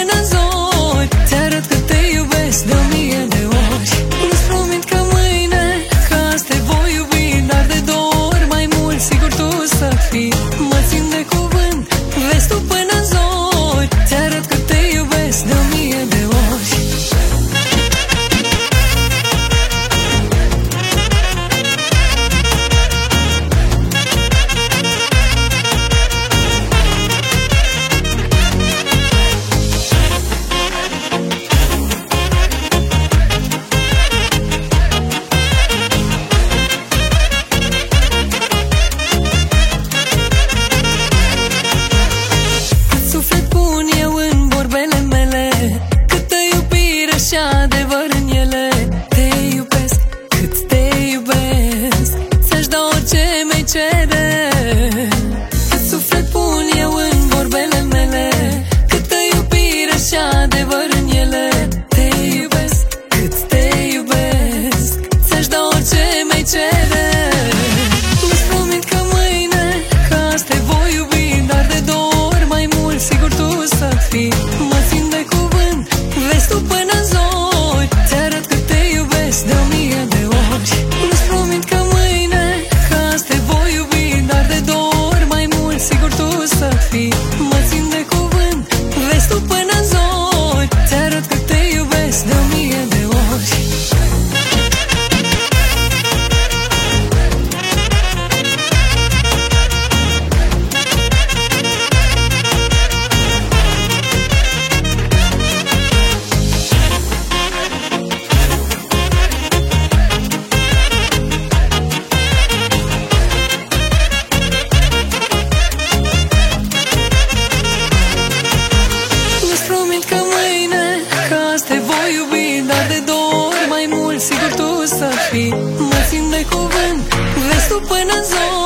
până în zori. Ți-arăt că te iubesc de 1000 de ori. Nu-ți promit că mâine, că azi te voi iubi, dar de 2 ori mai mult, sigur tu să fii. Mă țin de cuvânt, vezi tu până în zori. Ți-arăt că te iubesc de 1000 de ori. Și adevăr în ele, te iubesc cât te iubesc. Ți-aș da orice mi-ai cere. Cât suflet pun eu în vorbele mele, câtă iubire și adevăr în ele. Te iubesc cât te iubesc. Ți-aș da orice mi-ai cere. Nu-ți promit că mâine, că azi te voi iubi, dar de 2 ori mai mult, sigur tu să fii. Mă țin de cuvânt, vezi tu până în zori. Ți-arăt că te iubesc de 1000 de ori. Nu-ți promit că mâine, că azi te voi iubi, dar de 2 ori mai mult, sigur tu să fii. Mă țin de cuvânt, vezi tu până în zori. Ți-arăt că te iubesc de 1000 de ori. Dar de 2 ori mai mult, sigur tu să fii. Mă țin de cuvânt, vezi tu până în zori.